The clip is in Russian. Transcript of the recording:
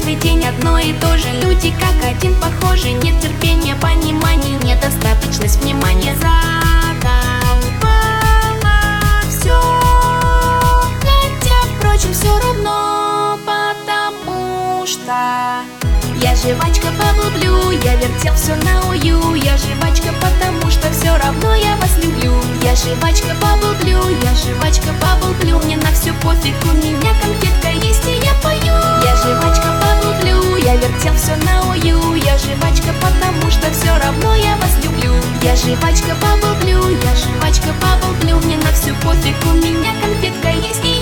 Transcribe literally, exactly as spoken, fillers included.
каждый день одно и то же. Люди как один похожи, нет терпения, понимания, недостаточность внимания. Задолбало все, хотя, впрочем, все равно, потому что я жвачка Bubble Blue, я вертел все на ую. Я жвачка, потому что все равно я вас люблю. Я жвачка Bubble Blue, я жвачка Bubble Blue. Мне на все пофиг, у меня конфетка есть и я пою. Я жвачка Bubble Blue, я вертел все на ую. Я жвачка, потому что все равно я вас люблю. Я жвачка Bubble Blue, я жвачка Bubble Blue. Мне на все пофиг, у меня конфетка есть и